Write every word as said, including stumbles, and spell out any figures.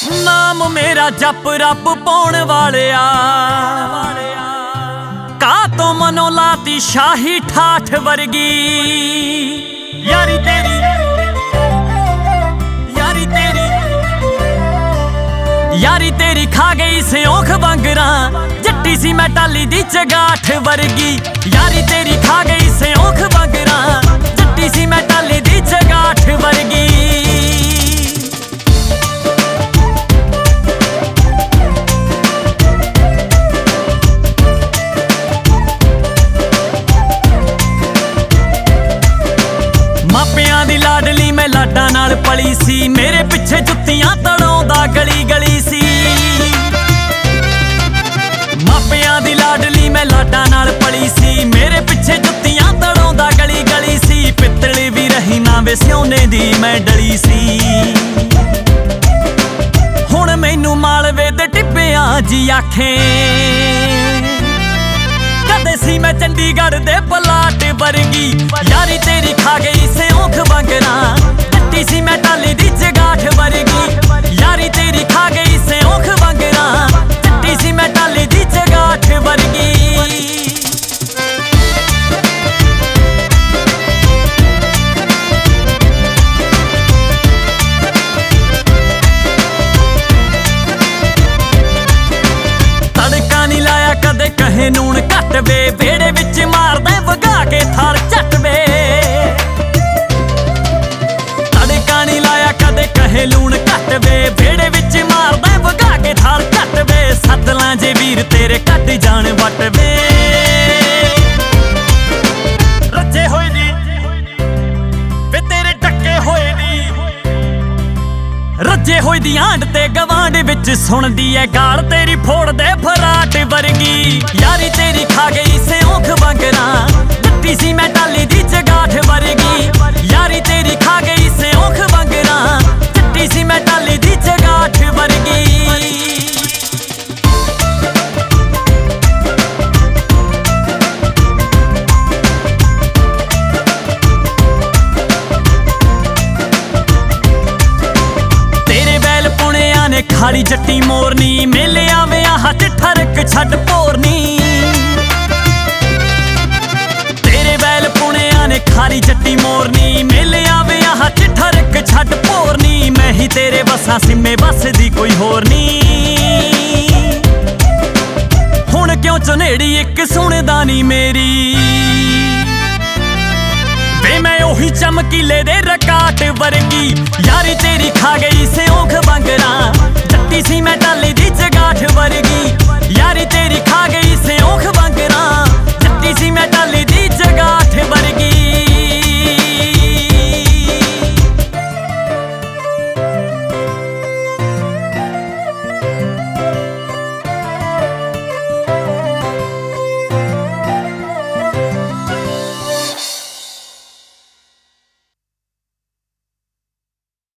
नाम मेरा जप रब पाउण वालिया, का तो मनो लाती शाही ठाठ वर्गी। यारी तेरी यारी तेरी यारी तेरी खा गई सियोख वांगरा, जट्टी सी मैं टाली दी चगाठ वर्गी। यारी तेरी खा गई सियोख वांगरा, जट्टी सी मैं टाली दी चगाठ वर्गी। मापियां दी लाडली मैं लाडा नाल पली सी, मेरे पिछे जुत्तियां तड़ाउंदा गली गली सी। मापियां दी लाडली मैं लाडा नाल पली सी, मेरे पिछे जुत्तियां तड़ाउंदा गली गली सी। पित्तली भी रही ना वे सिउने दी मैं डली सी। हुण मैनू मालवे दे टिब्बियां जी आखे, कदे सी मैं चंडीगढ़ दे पलाट वर्गी। यारी तेरी खा गई सियोख वांगरा, जट्टी सी मैं टाली दी चगाठ वर्गी। यारी तेरी खा गई सियोख वांगरा, जट्टी सी मैं टाली दी चगाठ वर्गी। तड़का नहीं लाया कदे कहे नून घट वे, बेड़े विच मारदा वगा के थाल झट वे। तड़का नहीं लाया कदे कहे लून घट वे, बेड़े विच मारदा वगा के थाल झट वे। सतलां जे वीर तेरे कट जान वट वे। रजे होए दी वे तेरे टक्के होए दी, रजे होए दी आंड ते गवांड विच सुणदी ऐ गाल तेरी फोड़ दे फराट वर्गी। यारी तेरी खा गई सियोख वांगरा, जट्टी सी मैं टाली दी चगाठ वर्गी। यारी तेरी खा गई सियोख वांगरा, जट्टी सी मैं टाली दी चगाठ वर्गी। खाली जट्टी मोरनी, मेले आवे हट ठरक छड भोरनी। तेरे बैल पुणिया ने खाली जट्टी मोरनी, मेले आवे हट ठरक छड भोरनी। मैं ही तेरे बसा सिम्मे बस दी कोई होर नी। हुण क्यों झनेड़ी इक सुणदा नी मेरी, वे मैं ओही चमकीले दे रकाट वर्गी। यारी तेरी खा गई सियोख वांगरा, जट्टी सी मैं टाली दी चगाठ वर्गी।